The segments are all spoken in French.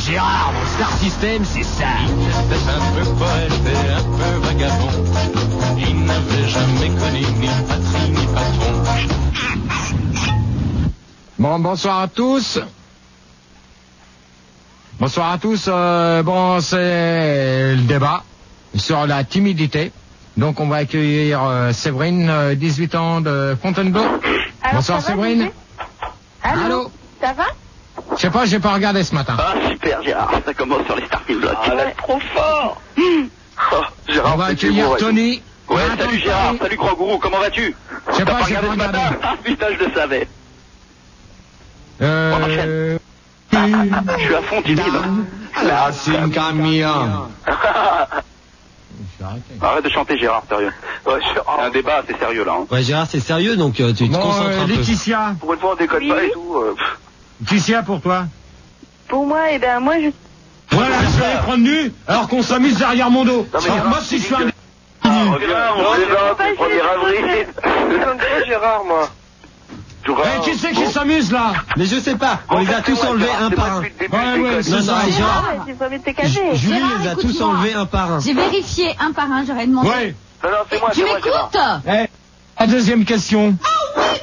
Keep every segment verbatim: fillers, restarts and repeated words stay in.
Gérard, mon Star System, c'est ça. Il était un peu poète et un peu vagabond. Il n'avait jamais connu ni patrie ni patron. Bon, bonsoir à tous. Bonsoir à tous. Euh, bon, c'est le débat sur la timidité. Donc, on va accueillir euh, Séverine, euh, dix-huit ans de Fontainebleau. Alors, bonsoir ça va, Séverine. Allô, Allô. Ça va? Je sais pas, j'ai pas regardé ce matin. Ah, super, Gérard. Ça commence sur les starting blocks. Ah, ouais. trop fort. Oh, Gérard, On va c'est accueillir du beau, Tony. Ouais, ouais Attends, salut Gérard, Tony. salut grand gourou, comment vas-tu? Je sais T'as pas, pas j'ai pas regardé ce regardé. matin? Ah putain, je le savais. Euh... On enchaîne. Je suis à fond timide. La Sincamia. Arrête de chanter Gérard, sérieux. Ouais, je... C'est un débat assez sérieux là. Hein. Ouais, Gérard, c'est sérieux, donc euh, tu te Bon, concentres euh, un peu. Laetitia. Pour une fois on déconne Oui. pas et tout. Euh... Laetitia pour toi. Pour moi, eh ben, moi, je... Voilà, je vais les prendre nus, alors qu'on s'amuse derrière mon dos. Non, mais Alors, Gérard, moi, si je suis un... Ah, Gérard, on je débat, sais pas, c'est le premier je- avril. je- Comme ça, Gérard, moi. Eh, qui c'est qui s'amuse, là? Mais je sais pas, on les a tous enlevés un par un. Ouais, ouais, c'est Non, ça. non, Gérard. Ah, j'ai pas mis tes cachets. Ju- Julie Gérard, les a tous écoute-moi. enlevés un par un. J'ai vérifié un par un, j'aurais demandé. Ouais. Non, non, c'est moi, Tu c'est moi, Gérard. m'écoutes? Eh, la deuxième question. Oh oui,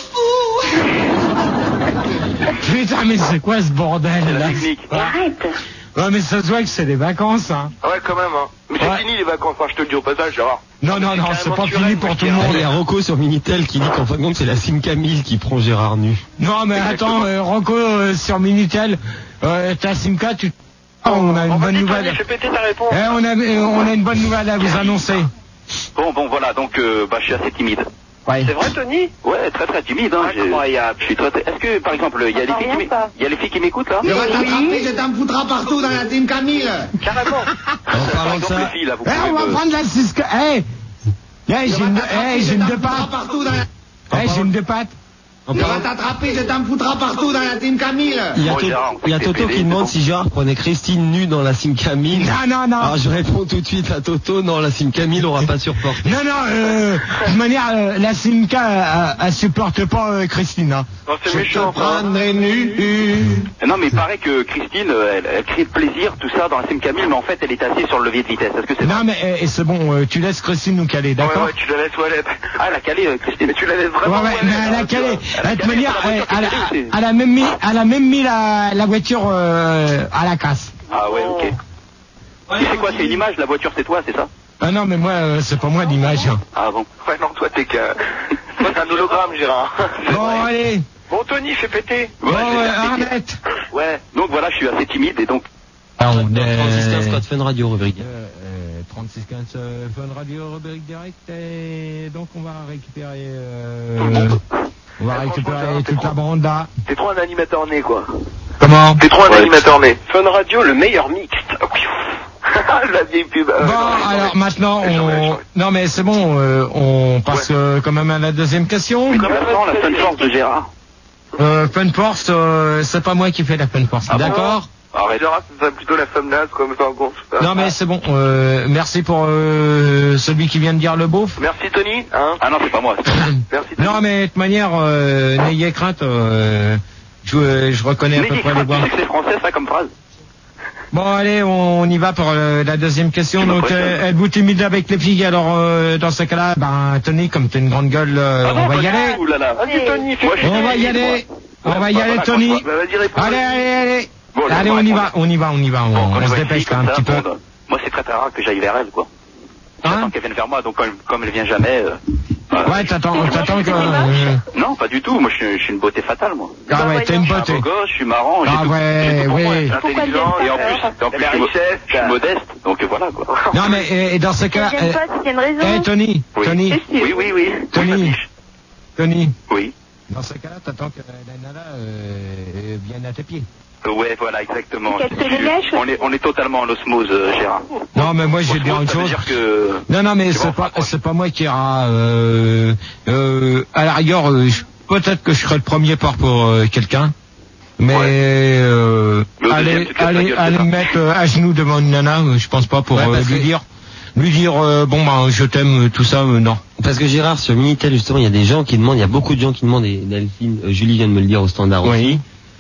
grand fou. Putain, mais c'est quoi ce bordel, C'est la là? technique. Arrête. Ouais, mais ça se voit que c'est des vacances, hein. Ouais, quand même, hein. Mais c'est Ouais. fini les vacances, enfin, je te le dis au passage, Gérard. Non, non, non, c'est pas fini pour tout le Ah, monde. Il y a Rocco sur Minitel qui dit qu'en fin de compte c'est la Sim Camille qui prend Gérard nu. Non, mais attends, euh, Rocco, euh, sur Minitel, euh, ta Simca, tu... Oh, on a une bonne nouvelle. Fais péter ta réponse. Eh, on a, euh, on a une bonne nouvelle à vous annoncer. Bon, bon, voilà, donc, euh, bah, je suis assez timide. Ouais. C'est vrai, Tony? Ouais, très très timide, hein. Incroyable. Je suis très, très... Est-ce que, par exemple, il y a des filles qui m'écoutent? Il y a les filles qui m'écoutent, là? Je vais t'attraper, je t'en foutras partout dans la team Camille. Carrément. En Par parlant de exemple, ça, les filles, là, vous Eh, on va pouvez me- prendre la Cisco. Eh, eh, j'ai une, eh, j'ai une deux pattes. partout dans la... Eh, j'ai une deux pattes. en Je vais parlant- t'attraper, je t'en foutras partout dans la team Camille. il y a, Bon, To- Gérard, on sait il y a que t'es Toto pédé, qui c'est demande bon. si Gérard prenait Christine nue dans la Sim Camille. Non, non, non. Alors je réponds tout de suite à Toto, non, la Sim Camille aura pas supporté. Non, non, euh, de toute manière, euh, la Simca, elle, elle supporte pas euh, Christine, hein. Non, c'est Je méchant, te prendrai nu. Non, mais il paraît que Christine, euh, elle, elle crée plaisir, tout ça, dans la Sim Camille, mais en fait, elle est assise sur le levier de vitesse. Est-ce que c'est Non, mais eh, c'est bon, euh, tu laisses Christine nous caler, d'accord? tu la laisses où elle est. Ah, elle a calé, euh, Christine. Mais tu la laisses Ouais, vraiment ouais, où elle mais est, elle a hein, tu calé. vois. Elle a De toute calé manière, sur la eh, voiture qui elle, est a- calée, c'est- elle a même mis, elle a même mis la, la voiture euh, à la casse. Ah ouais, ok. Et c'est quoi, c'est une image, la voiture, c'est toi, c'est ça? Ah non, mais moi, euh, c'est pas moi l'image. hein. Ah bon. Ouais, non, toi, t'es que... Toi, t'es un hologramme, Gérard. Bon, allez. Bon, Tony, fais péter. Bon, Ouais, je vais ouais, faire péter. arrête. Ouais, donc voilà, je suis assez timide et donc... Ah, on Transistor Scott Fun Radio, rubrique. Euh, euh, trente-six quinze euh, Fun Radio, rubrique direct, et donc on va récupérer, euh, on va Eh, récupérer franchement, toute la bande là. T'es trop un animateur né, quoi. Comment? T'es trop un animateur né. Fun Radio, le meilleur mixte. La vieille pub. euh, Bon, non, mais- alors maintenant, J'en ai, j'en on... ai. non mais c'est bon, euh, on passe euh, quand même à la deuxième question. C'est comme maintenant la Fun Force de Gérard. Euh, Fun Force, euh, c'est pas moi qui fais la Fun Force, Ah bon d'accord? Arrête. Gérard, c'est plutôt la femme naze, comme ça, en gros. Non mais c'est bon, euh, merci pour euh, celui qui vient de dire le beauf. Merci, Tony. Hein ah non, c'est pas moi. Merci, Tony. Non mais de toute manière, euh, n'ayez crainte, euh, je, je reconnais à peu N'ayez près les crainte, voix. tu sais que c'est français, ça, comme phrase. Bon allez, on y va pour euh, la deuxième question. Tu Donc m'impressionnes. euh, êtes-vous timide avec les filles? Alors euh, dans ce cas-là, ben Tony, comme t'as une grande gueule, euh, Ah bon, on va y Tony aller. Ouh là là. Vas-y, Tony, fais- Moi, je suis On va y timide, aller. moi. On va y Bah, aller, voilà, Tony. franchement, bah, vas-y, réponds. Allez, allez, allez. Bon, Allez, laisse-moi on y va, répondre. on y va, on y va. Bon, On, quand on je se vois une dépêche fille là un comme petit ça, peu. bon, moi, c'est très très rare que j'aille vers elle, quoi. Hein? J'attends qu'elle vienne vers moi, donc comme, comme elle vient jamais... euh, voilà. Ouais, t'attends, t'attends que. euh, Non, pas du tout. Moi, je suis, je suis une beauté fatale, moi. Ah ouais, t'es une Je suis un beauté. beau gosse, je suis marrant, j'ai Ah tout, ouais, j'ai tout pour oui. moi, je suis Pourquoi intelligent, elle et en vient plus, pas, et en plus, je suis mo- je suis modeste, donc voilà, quoi. Non mais et, et dans ce Si cas, elle vient eh, pas, c'est qu'il y a une raison. eh, Tony, Oui. Tony, Oui, oui, oui. Tony. Oui, Fatiche. Tony, Oui. dans ce cas-là, t'attends que la nana euh, vienne à tes pieds. Ouais, voilà, exactement. Qu'elle te les lèche On est, on est totalement en osmose, euh, Gérard. Non mais moi j'ai dit Osmose, autre ça veut chose. dire que... Non non mais Tu c'est vois, pas rapproche. c'est pas moi qui ira. Euh, euh, à la rigueur, euh, je- peut-être que je serai le premier part pour euh, quelqu'un. Mais Ouais. euh, Mais au allez deuxième, tu te casses la allez gueule, allez c'est me ça. mettre euh, à genoux devant une nana, euh, je pense pas pour Ouais, euh, parce lui que- dire lui dire euh, bon ben je t'aime, euh, tout ça, euh, non. Parce que Gérard, sur Minitel, justement, il y a des gens qui demandent, il y a beaucoup de gens qui demandent, et Delphine, euh, Julie vient de me le dire au standard aussi.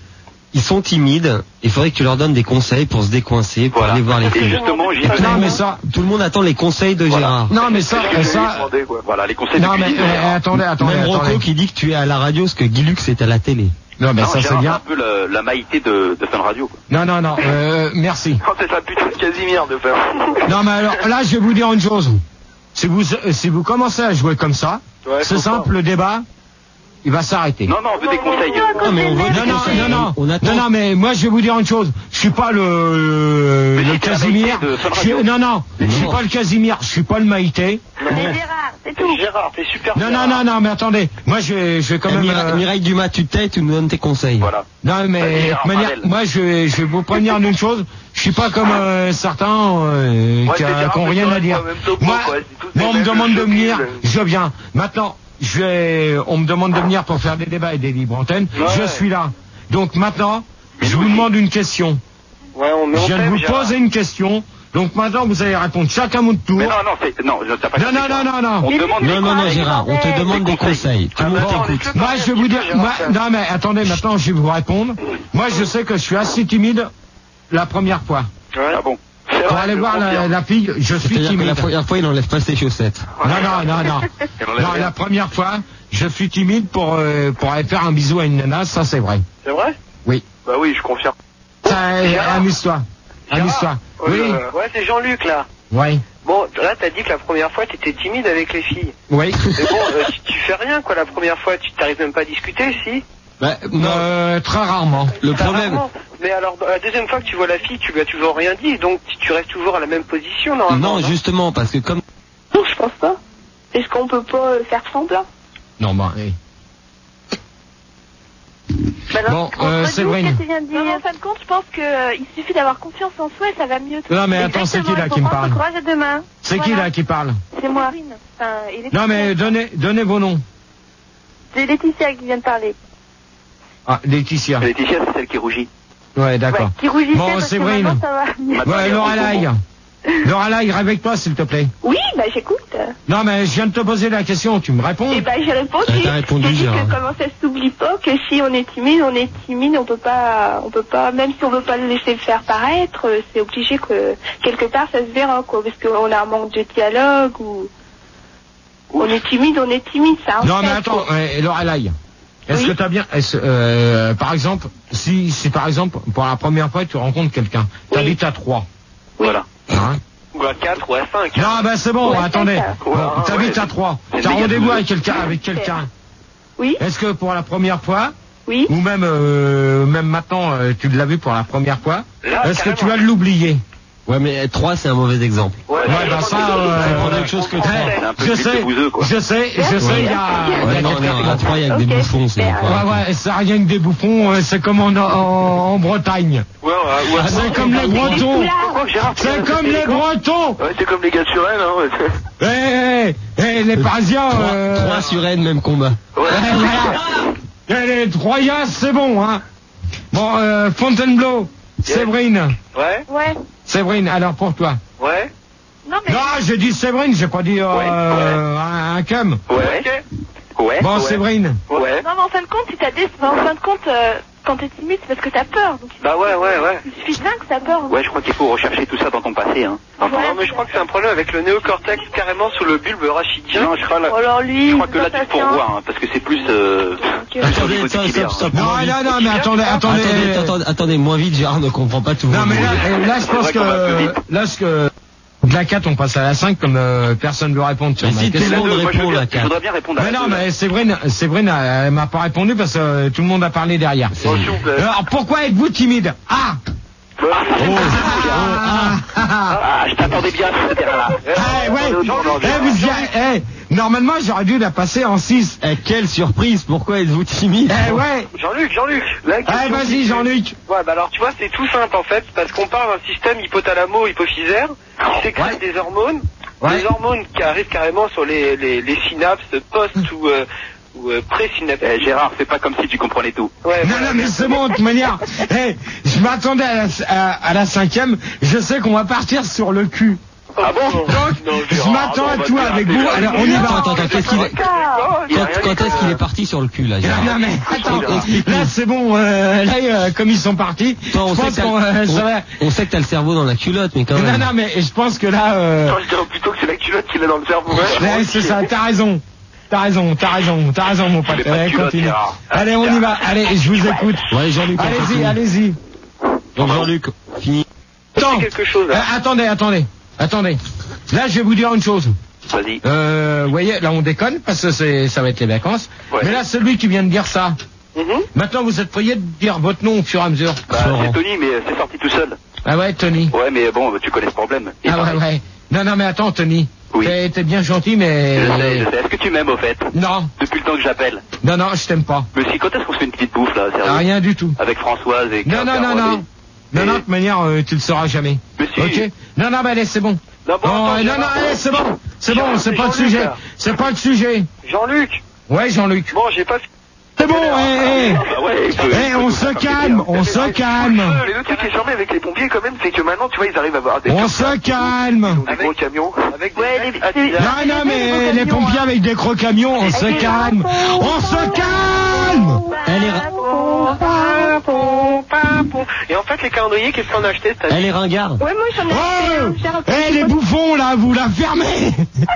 ils sont timides. Il faudrait que tu leur donnes des conseils pour se décoincer, pour Voilà. aller voir les Et filles. justement, j'ai Non, mais ça, Tout le monde attend les conseils de Voilà. Gérard. non, mais ça, C'est ce que je ça, lui ai demandé, quoi. Voilà, les conseils non, de mais, cuisine. euh, attendez, attendez, Même attendez. Rocco qui dit que tu es à la radio, ce que Guy Lux est à la télé. Non, mais Non, ça, c'est Gérard, c'est bien. un peu la, la maïté de, de Fun Radio, quoi. Non, non, non, euh, merci. Oh, c'est ça, putain de Casimir de faire. Non, mais alors, là, je vais vous dire une chose. Si vous, euh, si vous commencez à jouer comme ça, Ouais, c'est faut simple, le débat, il va s'arrêter. Non, non, on veut des conseils. Non, mais on veut Non, des non, conseils. non, non, On attend. non, non, mais moi je vais vous dire une chose. Je suis pas le, Mais le si, t'es la Casimir. Maïté de Fun Je suis- Radio. non, non, je suis pas le Casimir. Je suis pas le Maïté. C'est Gérard, c'est tout. Gérard, t'es super. Non, non, non, non, mais attendez. Moi, je vais, je vais quand Eh, même. Mira- euh, Mireille Dumas, tu t'aides, tu nous donnes tes conseils. Voilà. Non, Vas-y, mais Gérard, de manière, parle. moi, je vais, je vais vous prévenir d'une chose. Je suis pas comme euh, certains euh, Ouais, qui c'est Gérard, qui ont mais rien toi, à dire. toi, même topo, Moi, quoi, c'est tous moi, on les me mêmes demande de chevilles. venir, je viens. Maintenant, je vais, on me demande de venir pour faire des débats et des libres antennes. Ouais. Je suis là. Donc maintenant, Mais je nous vous aussi. demande une question. Ouais, on met Je viens de vous poser une question. Donc maintenant, vous allez répondre chacun mon tour. Mais non, non, c'est, non, t'as pas Non, compris, non, Gérard. non, non, non. On te demande Non, non, non, Des Gérard, on te conseils. demande des Des conseils. conseils. Tout le monde Ah, bah, t'écoute. Moi, je vais vous dire, moi, non, mais attendez, maintenant, je vais vous répondre. Moi, je sais que je suis assez timide la première fois. Ah bon. C'est Pour vrai, aller je voir la, confirme. la fille, je suis C'est-à-dire que timide. la première fois, il enlève pas ses chaussettes. Non, non, non, non. Elle enlève Non, rien. la première fois, je suis timide pour, euh, pour aller faire un bisou à une nana, ça c'est vrai. C'est vrai? Oui. Bah oui, je confirme. Ça, euh, amuse-toi. Amuse-toi. Oui. Ouais, c'est Jean-Luc là. Oui. Bon, là t'as dit que la première fois t'étais timide avec les filles. Oui. Mais bon, euh, tu, tu fais rien quoi la première fois, tu t'arrives même pas à discuter, si. Bah, non, Euh, très rarement. le T'as problème, rarement. Mais alors la deuxième fois que tu vois la fille, tu lui as toujours rien dit, donc tu, tu restes toujours à la même position normalement. non, justement, parce que comme Non, je pense pas. Est-ce qu'on peut pas euh, faire semblant? Non, bon, oui. Bah Bon, euh, Séverine. Non, mais en fin de compte, je pense que euh, il suffit d'avoir confiance en soi et ça va mieux. Non, mais attends, c'est qui là qui me parle? Courage à demain. C'est qui là qui parle? C'est moi. Enfin, et Laetitia. Non, mais donnez, donnez vos noms. C'est Laetitia qui vient de parler. Ah, Laetitia. Laetitia, c'est celle qui rougit. Ouais, d'accord. Ouais, qui rougissait Bon, parce que Séverine. maintenant, ça va mieux. Ouais, Lorelai. Lorelai, réveille-toi, s'il te plaît. Oui, bah j'écoute. Non, mais je viens de te poser la question, tu me réponds? Et bah j'ai répondu. Ah, t'as répondu, J'ai dit Gérard. que comment ça s'oublie pas que si on est timide, on est timide, on peut pas, on peut pas, même si on veut pas le laisser faire paraître, euh, c'est obligé que quelque part ça se verra quoi, parce qu'on a un manque de dialogue ou on est timide, on est timide, ça. en Non, fait, mais attends, quoi. euh, Lorelai. Est-ce Oui. que t'as bien, est-ce, euh, par exemple, si, si par exemple, pour la première fois, tu rencontres quelqu'un, t'habites à Troyes, Voilà. hein? Ou à quatre ou à cinq. Non, ben c'est bon, Ouais, attendez. c'est ça. Bon, Ouais, t'habites ouais. à Troyes, C'est t'as méga rendez-vous cool. avec quelqu'un, avec quelqu'un. Oui, Est-ce que pour la première fois, oui. ou même, euh, même maintenant, euh, tu l'as vu pour la première fois, Là, est-ce que tu carrément. vas l'oublier? ouais, mais trois, c'est un mauvais exemple. Ouais, Ouais, je bah pense ça, que- euh, C'est prendre autre chose que Eh, trois. C'est un peu je plus sais, bouseux, quoi. je sais, je sais, il y a, il y a Ouais, non, quelqu'un non, qui- à trois, il y a que des Ok. bouffons, c'est Ben, quoi. Ouais, ouais, c'est rien que des bouffons, euh, c'est comme en, en, en Bretagne. Ouais, ouais, ouais. Ah, c'est comme les Des Bretons. foulards. Pourquoi Gérard, tu C'est viens comme de les péter quand Bretons. Ouais, c'est comme les gars de Suresnes, hein. Eh, eh, eh, les Parisiens. Trois, euh, trois sur N, même combat. Ouais. eh, voilà. Eh, les Troyens, c'est bon, hein. Bon, euh, Fontainebleau, Séverine, Ouais, Ouais. Séverine. Alors pour toi. ouais. Non mais. Non, j'ai dit Séverine, j'ai pas dit euh, Ouais, un, un cum. Ouais. Ouais. Bon, ouais. Séverine. Ouais. Non mais en fin de compte, si t'as des, en fin de compte, euh, quand t'es timide, c'est parce que t'as peur. Donc, Bah ouais, ouais, ouais. il suffit de ça que t'as peur. Ouais, je crois qu'il faut rechercher tout ça dans ton passé, hein. Dans ton- Ouais. Non, mais je crois que c'est un problème avec le néocortex carrément sous le bulbe rachidien. Non, je crois, là, Oh, alors lui, je crois que là, dans tu sa peux revoir, hein, parce que c'est plus, euh, plus au Attendez, niveau stop, du stop, tibia, stop. Non, moins vite. non, non, mais attendez, attendez. Attendez, attendez, attendez, moins vite, Gérard ne comprend pas tout. Non, mais là, euh, là, je pense vrai qu'on va plus que, vite. là, ce que, de la quatre, on passe à la cinq, comme euh, personne ne veut répondre sur Mais ma si, tout question. le monde Moi, je veux répond, bien- la Je quatre. voudrais bien répondre à Mais la non, deux, là. mais Séverine, Séverine, elle, elle m'a pas répondu parce que euh, tout le monde a parlé derrière. Bon, s'il vous plaît. Alors, pourquoi êtes-vous timide? Ah! Ah, Ah, ah, Ah, je t'attendais bien, ce terrain-là. ah, ouais. non, non, Eh, vous y a- eh, normalement, j'aurais dû la passer en six. Eh, quelle surprise, pourquoi êtes-vous timide? Eh, ouais. Jean-Luc, Jean-Luc. la Eh, question vas-y, qui- Jean-Luc. Ouais, bah alors tu vois, c'est tout simple en fait, parce qu'on parle d'un système hypothalamo-hypophysaire qui sécrète Ouais. des hormones, Ouais. des hormones qui arrivent carrément sur les, les, les synapses post ou, euh, ou euh, pré-synaptiques. Eh, Gérard, fais pas comme si tu comprenais tout. Ouais, Non, voilà. non, mais c'est bon, de toute manière. Eh, je m'attendais à la, à, à la cinquième. Je sais qu'on va partir sur le cul. Ah bon? Donc, je m'attends à tout avec vous. Alors, on y va. Attends, attends, qu'est-ce qu'il est... Quand, quand est-ce qu'il est parti sur le cul, là, Gérard? Non, mais attends, là, c'est bon, euh, là, euh, comme ils sont partis, Toi, on, je sait pense que qu'on, t'as- euh, ça on- va. on sait que t'as le cerveau dans la culotte, mais quand Non, même. non, mais je pense que là, euh, Attends, je dirais plutôt que c'est la culotte qu'il a dans le cerveau. ouais, c'est ça, t'as raison. T'as raison, t'as raison, t'as raison, mon pote. Mais pas de Allez, culotte, continue. Gérard. Allez, on y va. Allez, je vous écoute. Ouais, Jean-Luc, on Allez-y, continue. allez-y. Donc, Jean-Luc, fini. Attends, quelque chose, euh, là. attendez, attendez, attendez. Là, je vais vous dire une chose. Vas-y. Euh, vous voyez, là, on déconne parce que c'est, ça va être les vacances. Ouais. Mais là, celui qui vient de dire ça. Mhm. Maintenant, vous êtes prié de dire votre nom au fur et à mesure. Bah, c'est Tony, mais c'est sorti tout seul. Ah ouais, Tony. Ouais, mais bon, tu connais ce problème. Et Ah ouais, pareil. ouais. Non, non, mais attends, Tony. Oui. T'es, t'es bien gentil, mais... Je sais, je sais. Est-ce que tu m'aimes, au fait? Non, Depuis le temps que j'appelle. non, non, je t'aime pas. Mais si, quand est-ce qu'on se fait une petite bouffe, là, sérieux? Ah, rien du tout. Avec Françoise et... Non, non, non, non. Non, non, de toute manière, euh, tu le sauras jamais. Mais si. Ok? Non, non, mais allez, c'est bon. Non, bon, Non, attends, euh, non, Gérard. non, allez, c'est bon. C'est bon, Gérard, c'est c'est pas le Jean-Luc, sujet. là. C'est pas le sujet. Jean-Luc. Ouais, Jean-Luc. Bon, j'ai pas fait. C'est bon, eh, eh. Bah ouais, il peut- Eh, il on peut se faire calme, on se calme. Mais le truc qui est charmé avec les pompiers, quand même, c'est que maintenant, tu vois, ils arrivent à avoir des. On se calme. Des gros camions. Avec des Ouais, mecs les- assis là. Non, non, mais les pompiers avec des gros camions, on se calme. On se calme. Elle est, ra- Et en fait, les calendriers, qu'est-ce qu'on a acheté cette année? elle est ringarde. Ouais, moi j'en ai acheté Oh, un, j'ai un- eh, les bouffons, là, vous la fermez.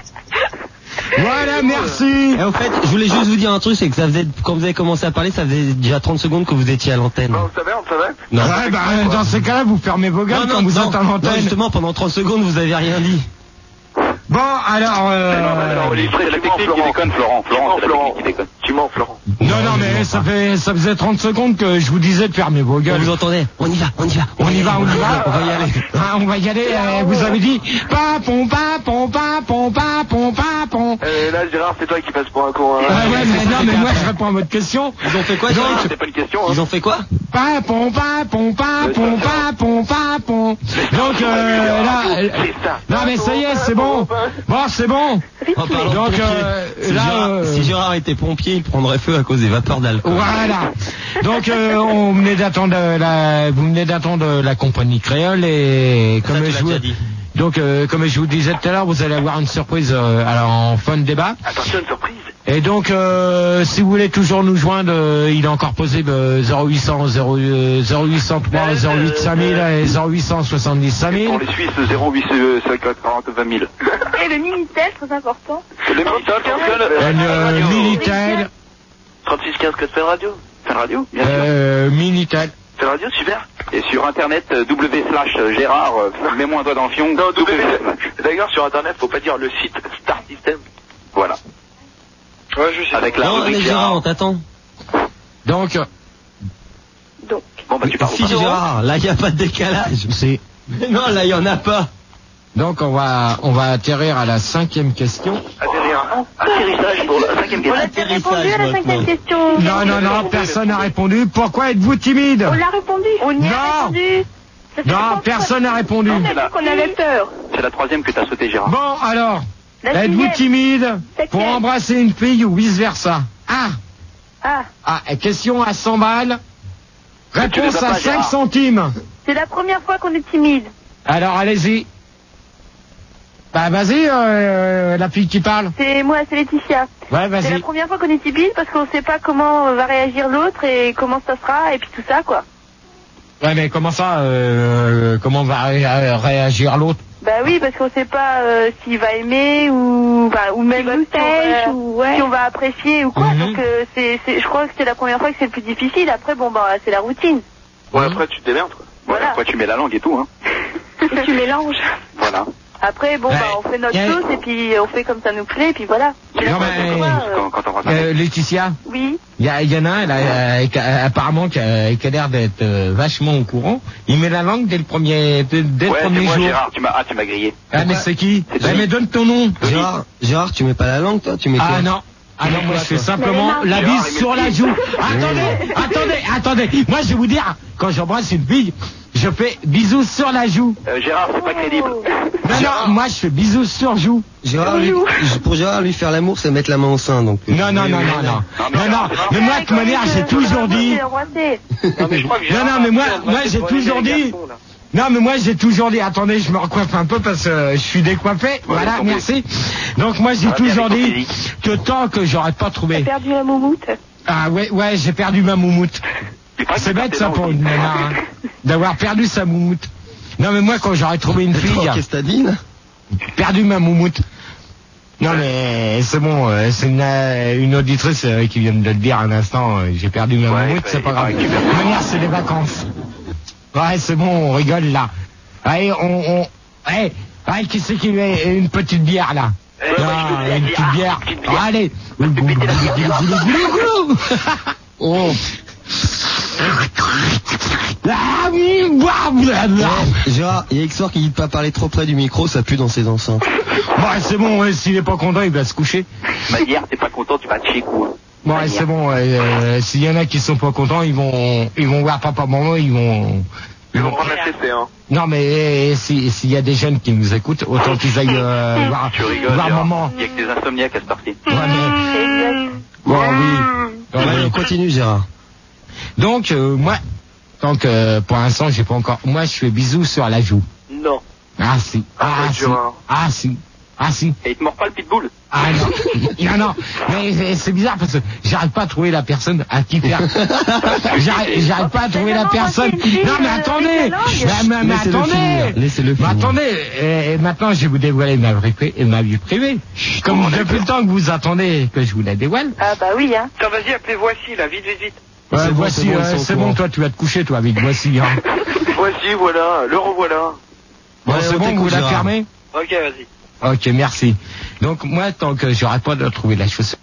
Voilà, merci. Et au fait, je voulais juste vous dire un truc, c'est que ça faisait, quand vous avez commencé à parler, ça faisait déjà trente secondes que vous étiez à l'antenne. Non, on savait, on savait. Non. Ouais, bah, dans ces cas-là, vous fermez vos gueules Non, quand non, vous non, êtes à non, l'antenne. justement, pendant trente secondes, vous avez rien dit. Bon, alors, euh... Non, c'est la technique qui déconne, Florent. Florent, c'est la technique qui déconne. Tu mens, Florent. Non, non, mais ça fait, ça faisait trente secondes que je vous disais de fermer vos On gueules. vous entendez? On y va, on y va. On y va, on y va. On va y aller. Ah, on va y aller. euh, vous avez dit papon, papon, papon, papon, papon. Euh, là, Gérard, c'est toi qui passes pour un con. Hein. Ah ouais, mais non, mais moi je réponds à votre question. Ils ont fait quoi, Donc, Gérard? C'est pas une question, hein. Ils ont fait quoi? Papon, papon, papon, papon, papon. Donc euh, là, euh, non mais ça y est, c'est bon. Bon, c'est bon. En parlant de Donc pompiers, euh, si, là, Gérard, euh, si Gérard était pompier, il prendrait feu à cause des vapeurs d'alcool. voilà. Donc euh, on venait d'attendre la, vous venez d'attendre la compagnie créole et Ça, comme tu je l'as vous, déjà dit. donc euh, comme je vous disais tout à l'heure, vous allez avoir une surprise euh, alors en fin de débat. Attention, une surprise. Et donc, euh, si vous voulez toujours nous joindre, euh, il est encore possible euh, zéro huit cents, zéro huit cent trois, zéro huit cinq mille et zéro huit cent soixante-dix cinq mille. Pour les Suisses, zéro huit cinquante quarante vingt mille. Et le Minitel, très important. Le Minitel fonctionne. Euh, Minitel, trente-six quinze code Fun Radio. Fun Radio, bien sûr. euh, Minitel. Fun Radio, super. Et sur internet, euh, W slash Gérard, euh, mets-moi un doigt dans le fion. Non, W W. slash. D'ailleurs, sur internet, faut pas dire le site Star System. Voilà. Ouais, je sais. Avec la Non, rubrique allez, Gérard, on Gérard. t'attend. Donc, Donc, Bon, bah tu parles au Si patron. Gérard, là, il n'y a pas de décalage. c'est, Mais non, là, il n'y en a pas. donc on va, on va atterrir à la cinquième question. Atterrir. Atterrissage pour la cinquième on a question. déjà répondu à la cinquième maintenant. question. Non, non, non, personne n'a répondu. Pourquoi êtes-vous timide? On l'a répondu. On y Non. a répondu. Ça fait Non, trente personne n'a répondu. fois. On a dit qu'on avait peur. C'est la troisième que t'as sauté, Gérard. Bon, alors, La êtes-vous sixième. timide pour Septième. embrasser une fille ou vice versa? Ah, Ah, ah, et question à cent balles. tu les Réponse as à pas, cinq Gérard. centimes. c'est la première fois qu'on est timide. Alors, allez-y. Bah, vas-y, euh, la fille qui parle. C'est moi, c'est Laetitia. Ouais, C'est la vas-y. première fois qu'on est timide parce qu'on sait pas comment va réagir l'autre et comment ça sera et puis tout ça quoi. Ouais, mais comment ça, euh, comment va ré- réagir l'autre? Bah oui, parce qu'on sait pas euh, s'il va aimer ou bah, ou même nous si, on va- ou ouais. si on va apprécier ou quoi. Mhm. Donc euh, c'est, c'est, je crois que c'est la première fois que c'est le plus difficile. Après bon bah c'est la routine. Ouais, après, tu te démerdes, quoi. Voilà. Quoi, tu mets la langue et tout, hein. Et tu mélanges. Voilà. Après bon Ouais. bah on fait notre Y a- sauce et puis on fait comme ça nous plaît et puis voilà. Mais Non, la mais- première fois, euh, Quand, quand on va Euh, Laetitia, oui. il y, a- y en a un, là, euh, qui a- apparemment, qui a, qui a l'air d'être euh, vachement au courant. Il met la langue dès le premier, dès, dès Ouais, le c'est premier moi, jour. Gérard. Tu m'as, ah, tu m'as grillé. Ah, mais c'est qui? C'est Bah, Tony. mais donne ton nom. Gérard, Gérard, tu mets pas la langue, toi? Tu mets Ah quoi? non. Ah non, moi je fais toi. simplement Mais la Gérard, bise il sur met la le joue. Attendez, attendez, attendez. Moi je vais vous dire, quand j'embrasse une fille, je fais bisous sur la joue. Euh, Gérard, c'est pas crédible. Non, non, moi je fais bisous sur joue. Gérard, lui, pour Gérard, lui faire l'amour, c'est mettre la main au sein, donc. Non, non, non, non, non. Non, mais Non, non, Gérard, mais moi de Ouais, toute manière quand j'ai même, toujours euh, dit. c'est embrassé. Non, mais je crois que Non, Gérard non, mais moi- a appris à moi, j'ai embrasser toujours les dit- garçons, là. Non, mais moi j'ai toujours dit, attendez, je me recoiffe un peu parce que je suis décoiffé. Voilà, merci. Donc moi j'ai toujours dit que tant que j'aurais pas trouvé. T'as perdu la moumoute? Ah ouais, ouais, j'ai perdu ma moumoute. C'est bête ça pour une nana, hein, d'avoir perdu sa moumoute. Non mais moi quand j'aurais trouvé une fille. Qu'est-ce que t'as dit là? Perdu ma moumoute. Non mais c'est bon, euh, c'est une, euh, une auditrice euh, qui vient de le dire un instant, euh, j'ai perdu ma Ouais, moumoute, ouais, c'est pas grave. ouais, De toute manière c'est les vacances. Ouais c'est bon, on rigole là. Allez, on... on... Allez, allez, qui c'est qui met une petite bière là? Eh, Ah, ouais, je veux une dire, petite ah, bière. petite bière. Allez. Oh. Ah oui, blablabla. Eh, Gérard, il y a X-Soir qui dit de pas parler trop près du micro, ça pue dans ses enceintes. Bon, c'est bon, ouais, s'il est pas content, il va se coucher. Ma hier, t'es pas content, tu vas te chier quoi. Bon, ouais, c'est bon, ouais, euh, s'il y en a qui sont pas contents, ils vont, ils vont voir papa, maman, ils vont, Ils vont prendre la C P, hein. non, mais eh, si- s'il y a des jeunes qui nous écoutent, autant qu'ils aillent euh, voir, Tu rigoles, voir Gérard. maman. Il y a que des insomniaques à ce parti. Ouais, mais, bon, oui. Bon, Allez, oui. on continue, Gérard. Donc, euh, moi, tant que euh, pour l'instant, j'ai pas encore. Moi, je fais bisous sur la joue. Non. Ah si. Ah, Arrête, si. Gérard. Ah si. Ah si. Et il te mord pas le pitbull? Ah non. Non, non. Mais c'est- c'est bizarre parce que j'arrive pas à trouver la personne à qui faire. J'arrive j'arrive pas à trouver la personne. Non, mais attendez. Mais, mais, mais Laissez-le attendez. finir, laissez-le Mais finir. attendez. Et, et maintenant, je vais vous dévoiler ma vie privée. Ma vie privée. Comme depuis le temps que vous attendez que je vous la dévoile. Ah bah oui, hein. Tiens, vas-y, appelez Voici, là, vite, vite, vite. Ouais, C'est bon, voici. c'est bon, ils euh, sont au c'est courant. bon, toi, tu vas te coucher, toi, avec voici. Hein. Voici, voilà, le revoilà. Bon, Ouais, c'est on bon, t'écoute, vous la Gérard. fermez. Ok, vas-y. Ok, merci. Donc moi, tant que j'aurai pas de trouver la chaussure.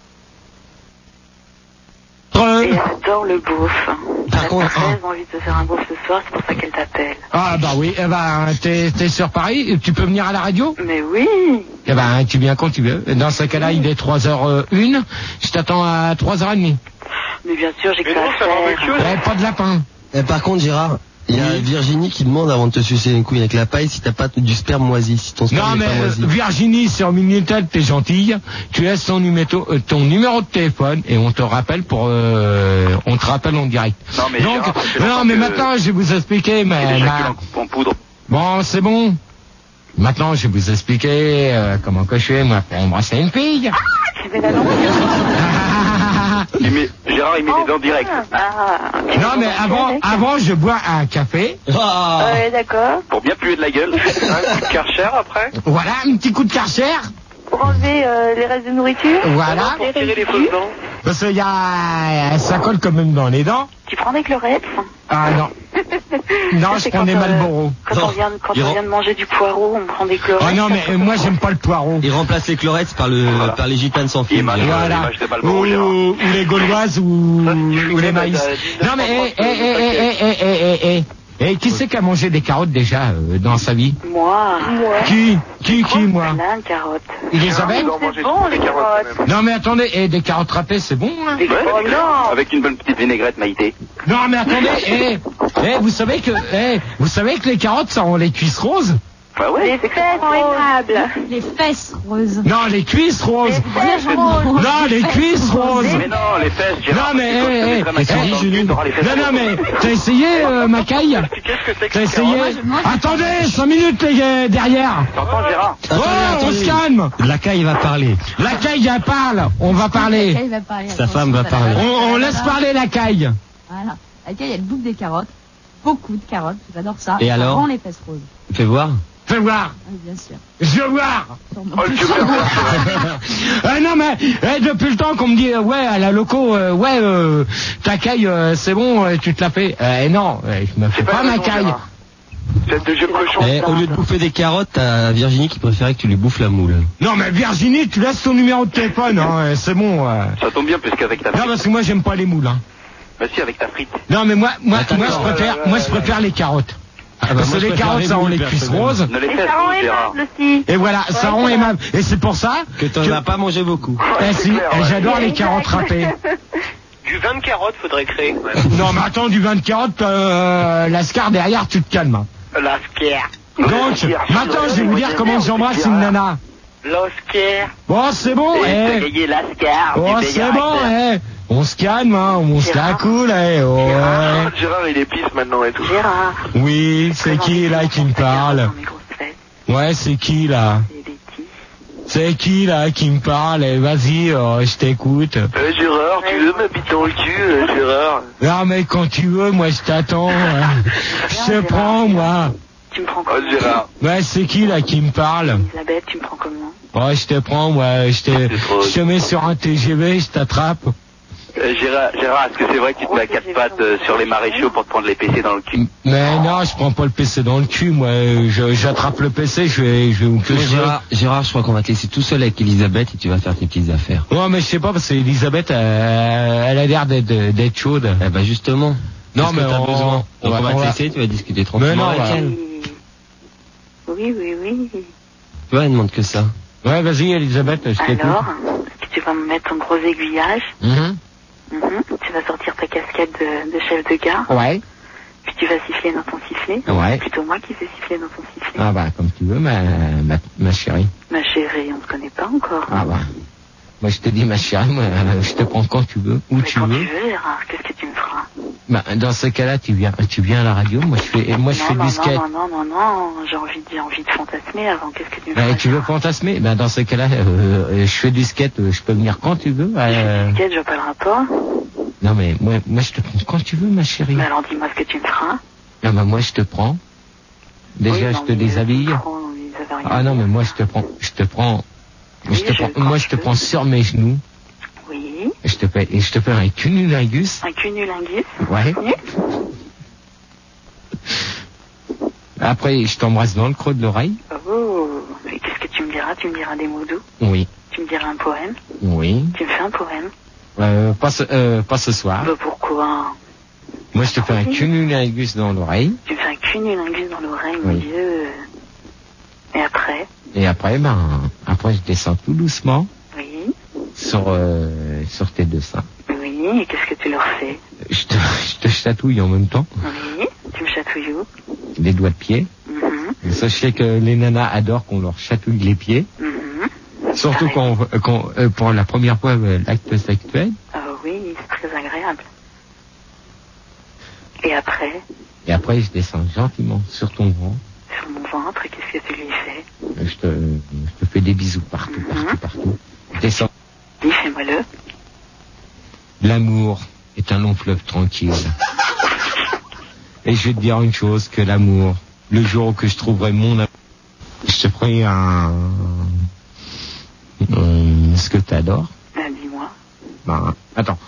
Et elle adore le beauf. Par Elle a contre, très hein. envie de te faire un beauf ce soir, c'est pour ça qu'elle t'appelle. Ah bah oui, eh ben t'es t'es sur Paris, tu peux venir à la radio? Mais oui. Eh ben tu viens quand tu veux. Dans ce cas-là, il est trois heures une, je t'attends à trois heures trente. Mais bien sûr, j'ai que Mais ça non, à ça va avec faire. chose. Eh, pas de lapin. Eh, par contre, Gérard, il y a Virginie qui demande avant de te sucer les couilles avec la paille si t'as pas du sperme moisi, si ton Non sperme mais n'est pas euh, moisi. Virginie, sur Minitel, t'es gentille, tu laisses ton numéro, euh, ton numéro de téléphone et on te rappelle pour, euh, on te rappelle en direct. Non, mais Donc, Gérard, ça fait non longtemps mais que- maintenant je vais vous expliquer, C'est mais des ma- jacules en, en poudre. bon c'est bon. Maintenant je vais vous expliquer euh, comment que je fais moi pour embrasser une fille. Tu mets la langue. Il met, Gérard, il met les dents directes. Ah, ok. Non mais avant, avant je bois un café. Ah. Ouais, d'accord. Pour bien puer de la gueule. Un coup de Karcher après. Voilà, un petit coup de Karcher. Pour enlever euh, les restes de nourriture. Voilà. Pour tirer les fausses dents. Parce qu'il y a, ça colle quand même dans les dents. Tu prends des chlorettes? Ah non. Non, je C'est prends quand, des euh, Malboro. Quand, on vient, quand il on rend- vient de manger du poireau, on prend des chlorettes. Oh non, mais ça, euh, moi j'aime pas le poireau. Il remplace les chlorettes par le, Voilà. par les gitanes sans Il fil. mange. Gérard. Voilà. l'image de Ou, Malboro, Gérard. ou les gauloises ou, Ça, c'est ou les celui-là, maïs. t'as Non mais, eh, eh, dix-neuf eh, eh, eh, eh, eh, eh, eh. Et qui c'est qui a mangé des carottes déjà euh, dans sa vie? Moi. Moi. Qui? Qui, qui, moi? Plein de carottes. Elisabeth? doit manger C'est bon, toutes les les carottes, carottes. quand même. Non mais attendez, et des carottes râpées c'est bon hein? Des Ouais, oh avec, non. avec une bonne petite vinaigrette Maïté. Non mais attendez, eh, eh, vous savez que, eh, vous savez que les carottes ça rend les cuisses roses? Bah ouais. Les fesses aimables. Les fesses roses. Non, les cuisses roses. Vraiment. Non, les cuisses roses. Mais non, les fesses, Non Gérard. mais, parce que quand eh, tu te eh, mettras ma eh, carotte dans le cul, t'auras les fesses non, non roses. mais, t'as essayé euh, ma caille? Expliquez ce que c'est que T'as les essayé? carottes. je mange- Attendez, cinq minutes les gars, derrière. T'entends, Gérard? Oh, on se calme. La caille va parler. La caille, elle parle. On va parler. Laquelle va parler. Sa attention, femme va ça parler. On, on laisse parler la caille. Voilà. Laquelle, elle bouffe des carottes. Beaucoup de carottes. J'adore ça. Et Ça alors rend les fesses roses. Fais voir. Fais voir. Oui, bien sûr. Je veux voir. Sûrement. Oh, tu veux voir. Ah non mais eh, depuis le temps qu'on me dit euh, ouais à la loco euh, ouais euh, ta caille euh, c'est bon euh, tu te la fais euh, et non euh, je me fais C'est pas, pas ma raison, caille. Gérard. Tête de jeu cochon. Eh, au lieu de bouffer des carottes, t'as Virginie qui préférait que tu lui bouffes la moule. Non mais Virginie tu laisses ton numéro de téléphone hein, euh, c'est bon euh. Ça tombe bien, puisqu'avec ta Non frite. parce que moi j'aime pas les moules hein. Bah si, avec ta frite. Non mais moi moi Attends, moi je attends, préfère ouais, ouais, moi ouais, je préfère les carottes. Ah bah, Parce moi, que je les préfère carottes les ça rend moules, les cuisses personnellement. roses. Ne les Et fesses ça rend roses, Gérard. aimable aussi. Et voilà ça rend aimable et c'est pour ça Que t'en que- as pas mangé beaucoup. eh, si, clair, eh, ouais. j'adore les carottes râpées. Du vin de carottes, faudrait créer quand même. Non mais attends du vin de carottes euh, lascar derrière tu te calmes. La scare. Donc maintenant je vais vous dire comment j'embrasse une nana. La scare. Bon c'est bon Et eh. bégayé Lascar. Oh, du c'est Bégac. bon, eh. On se calme, hein, on se la coule, eh, oh, Gérard, ouais. Gérard, il est pisse maintenant et tout. Gérard. Oui, c'est qui là qui me parle? Ouais, c'est qui là? C'est qui là qui me parle? Eh, vas-y, oh, je t'écoute. Euh, Gérard, tu veux ma bite dans le cul, euh, Gérard? Non mais quand tu veux, moi je t'attends. hein. Je te prends, moi. Tu me prends Oh, comment? Gérard. Ouais, c'est qui là qui me parle? Elisabeth, tu me prends comment? Ouais, je te prends, moi. Je te, je te mets sur un T G V, je t'attrape. Euh, Gérard, Gérard, est-ce que c'est vrai que tu te mets à quatre pattes euh, sur les maréchaux pour te prendre les P C dans le cul? Mais non, je prends pas le P C dans le cul, moi. Je, j'attrape le P C, je vais, je vais où que Mais je veux. Gérard, Gérard, je crois qu'on va te laisser tout seul avec Elisabeth et tu vas faire tes petites affaires. Ouais, mais je sais pas, parce qu'Elisabeth, elle, elle a l'air d'être, d'être chaude. Eh ben justement. Non, Qu'est-ce mais que t'as on- besoin. Donc on va- on va on te va- laisser, tu vas discuter tranquillement Mais non, avec bah- elle. Oui, oui, oui. Tu vois, elle demande que ça. Ouais, vas-y, Elisabeth, je t'écoute. Alors, est-ce que tu vas me mettre un gros aiguillage? Mhm. Mhm. Tu vas sortir ta casquette de, de chef de gare. Ouais. Puis tu vas siffler dans ton sifflet. Ouais. C'est plutôt moi qui vais siffler dans ton sifflet. Ah bah, comme tu veux, ma, ma, ma chérie. Ma chérie, on se connaît pas encore. Ah bah. Moi, je te dis, ma chérie, moi, euh, je te prends quand tu veux, où Mais tu quand veux. tu veux, Gérard, qu'est-ce que tu me feras? Bah, dans ce cas-là, tu viens, tu viens à la radio. Moi, je fais, moi, je non, fais non, du skate. non, non, non, non, j'ai envie, de- j'ai envie de fantasmer avant. Qu'est-ce que tu me Bah, feras? tu veux fantasmer? Ben, dans ce cas-là, euh, je fais du skate. euh, Je peux venir quand tu veux. euh. Skate, je vois pas le rapport. Non, mais moi, moi, je te prends quand tu veux, ma chérie. Mais alors dis-moi ce que tu me feras. Ah bah, moi, je te prends. Déjà, Oui, je non, te mais déshabille. trop, ils avaient rien Ah non, dit. mais moi, je te prends, je te prends, Oui, je te je prends, crois moi, que je te je prends sur mes genoux. Oui. Et je te fais, et je te fais un cunnilingus. Un cunnilingus. Ouais. Oui. Après, je t'embrasse dans le creux de l'oreille. Oh, mais qu'est-ce que tu me diras? Tu me diras des mots doux? Oui. Tu me diras un poème? Oui. Tu me fais un poème? Euh, pas ce, euh, pas ce soir. Bah pourquoi? Moi, je te fais un cunnilingus dans l'oreille. Tu me fais un cunnilingus dans l'oreille, Oui. mon Dieu. Et après? Et après, ben, après, je descends tout doucement Oui. sur, euh, sur tes deux seins. Oui, et qu'est-ce que tu leur fais? Je te, je te chatouille en même temps. Oui. Tu me chatouilles où? Les doigts de pied. Mhm. Sachez que les nanas adorent qu'on leur chatouille les pieds. Mhm. Surtout quand, on- quand euh, pour la première fois, euh, l'acte sexuel. Ah oui, c'est très agréable. Et après, Et après, je descends gentiment sur ton ventre. sur mon ventre, qu'est-ce que tu lui fais? Je te, je te fais des bisous partout, partout, partout. Je descends. Dis, fais-moi-le. L'amour est un long fleuve tranquille. Et je vais te dire une chose, que l'amour, le jour que je trouverai mon amour, je te ferai un... Euh, ce que t'adores. Ah, dis-moi. Ben, attends.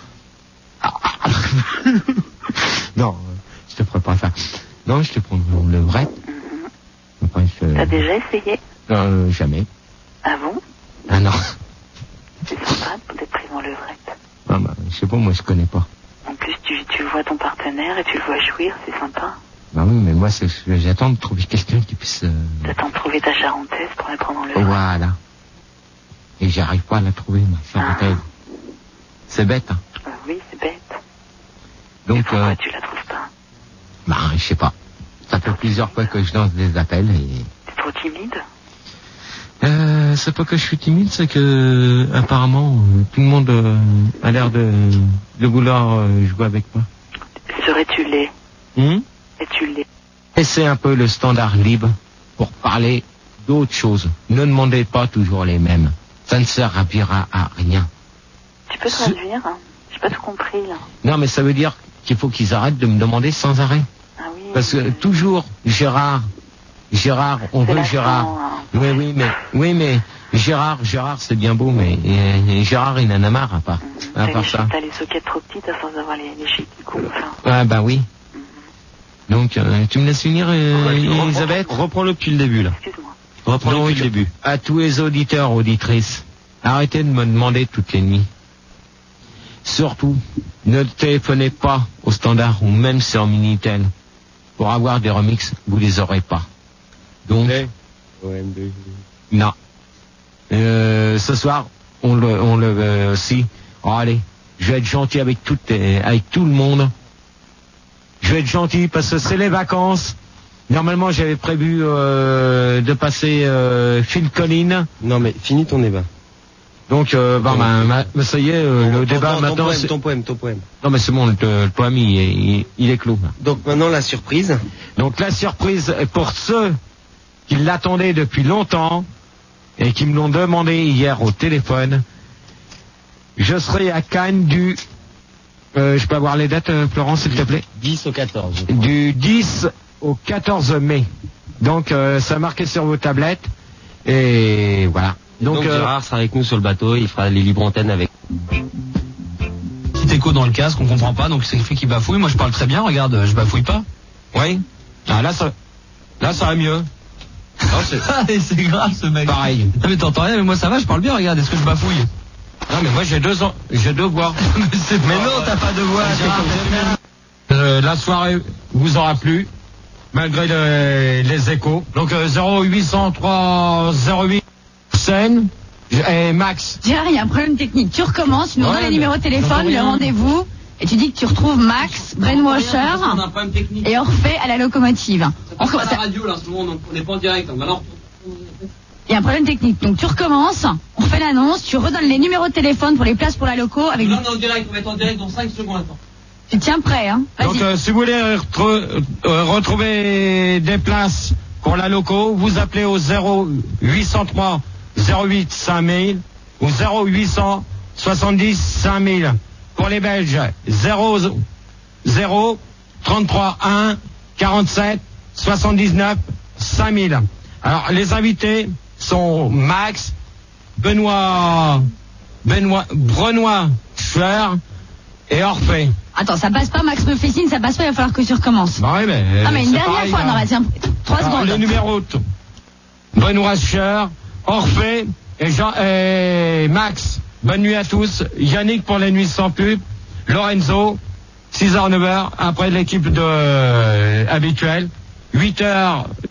Non, je te ferai pas ça. Non, je te prendrai le vrai. Après, je... T'as déjà essayé? Euh, jamais. Ah bon? Ah non. C'est sympa d'être pris dans le vrai. Ah, ben, je sais pas, moi je connais pas. En plus, tu, tu vois ton partenaire et tu le vois jouir, c'est sympa. Ben oui, mais moi c'est ce que j'attends, de trouver quelqu'un qui puisse... euh, T'attends de trouver ta charentaise pour la prendre dans le vrai. Voilà. Et j'arrive pas à la trouver, ma charentaise. C'est bête, hein. Ah oui, c'est bête. Donc, Pourquoi euh, tu la trouves pas? ben, je sais pas. Ça fait plusieurs fois que je lance des appels et... T'es trop timide? Euh, c'est pas que je suis timide, c'est que apparemment euh, tout le monde euh, a l'air de, de vouloir euh, jouer avec moi. Serais-tu laid? Hum Es-tu laid? Laissez un peu le standard libre pour parler d'autres choses. Ne demandez pas toujours les mêmes. Ça ne servira à rien. Tu peux traduire, hein? J'ai pas tout compris, là. Non, mais ça veut dire qu'il faut qu'ils arrêtent de me demander sans arrêt. Ah oui. Parce que toujours Gérard, Gérard, on C'est veut l'accent, Gérard. hein. Oui, oui, mais oui, mais Gérard, Gérard, c'est bien beau, mais et, et Gérard, il en a marre à part, à T'as part les, ça. t'as les sockets trop petites à force d'avoir les, les chics qui coupent, enfin. Ah bah oui. Donc, euh, tu me laisses finir, euh, Elisabeth? Reprends-le depuis le début, là. Excuse-moi. Reprends-le Donc, depuis le début. à tous les auditeurs, auditrices, arrêtez de me demander toutes les nuits. Surtout, ne téléphonez pas au standard ou même sur Minitel. Pour avoir des remixes, vous les aurez pas. Donc, non. Euh, ce soir, on le, on le, euh, si. Oh, allez, je vais être gentil avec tout, euh, avec tout le monde. Je vais être gentil parce que c'est les vacances. Normalement, j'avais prévu euh, de passer euh, Phil Collins. Non, mais finis ton débat. Donc, euh, bah, bah, bah, ça y est, euh, Bon, le ton- débat ton, maintenant. ton poème, c'est- ton poème, ton poème. Non, mais c'est bon, le, le poème, il, est- il, il est clos. Là. Donc maintenant la surprise. Donc, la surprise est pour ceux qui l'attendaient depuis longtemps et qui me l'ont demandé hier au téléphone. Je serai à Cannes du. Euh, je peux avoir les dates, euh, Florence, s'il te plaît? dix au quatorze. Du dix au quatorze mai. Donc, euh, ça marqué sur vos tablettes. Et voilà. Donc, Donc, euh, Gérard sera avec nous sur le bateau, il fera les libres antennes avec. Petit écho dans le casque, on comprend pas, donc c'est fait qu'il bafouille. Moi je parle très bien, regarde, je bafouille pas. oui. Ah, là, ça, là, ça va mieux. Non, c'est Ah, et c'est grave ce mec. pareil. Non mais t'entends rien, mais moi ça va, je parle bien, regarde, est-ce que je bafouille? Non, mais moi, j'ai deux ans, j'ai deux voix. Mais, c'est Mais pas non, vrai. t'as pas de voix. t'es comme- Euh, la soirée vous aura plu, malgré le- les échos. Donc, euh, zéro huit cent trois zéro huit scène et Max. Gérard, il y a un problème technique. Tu recommences, tu nous Ouais, donnes les mais numéros de téléphone, j'entends le rien. rendez-vous, et tu dis que tu retrouves Max, Brainwasher et Orphée à la locomotive. On recommence. radio là en ce moment, donc on n'est pas en direct. Donc alors... Il y a un problème technique. Donc tu recommences, on fait l'annonce, tu redonnes les numéros de téléphone pour les places pour la loco avec. Non, on est en direct, on va être en direct dans cinq secondes. Attends. Tu tiens prêt, hein? Vas-y. Donc, euh, si vous voulez retre- euh, retrouver des places pour la loco, vous appelez au zéro huit cent trois zéro huit cinq mille ou zéro huit cent soixante-dix cinq mille. Pour les Belges, zéro zéro trente-trois un quarante-sept soixante-dix-neuf cinq mille. Alors, les invités sont Max, Benoît, Benoît, Brenoît Schwer et Orphée. Attends, ça passe pas, Max me fait signe, ça passe pas, il va falloir que tu recommences. Bah oui, mais. Ah, mais une c'est dernière pareil, fois, là. non, vas-y, un- trois Alors, secondes. le numéro t- Benoît Schwer, Orphée et, Jean, et Max. Bonne nuit à tous. Yannick pour les nuits sans pub. Lorenzo, six heures neuf heures après l'équipe de euh, habituelle. huit heures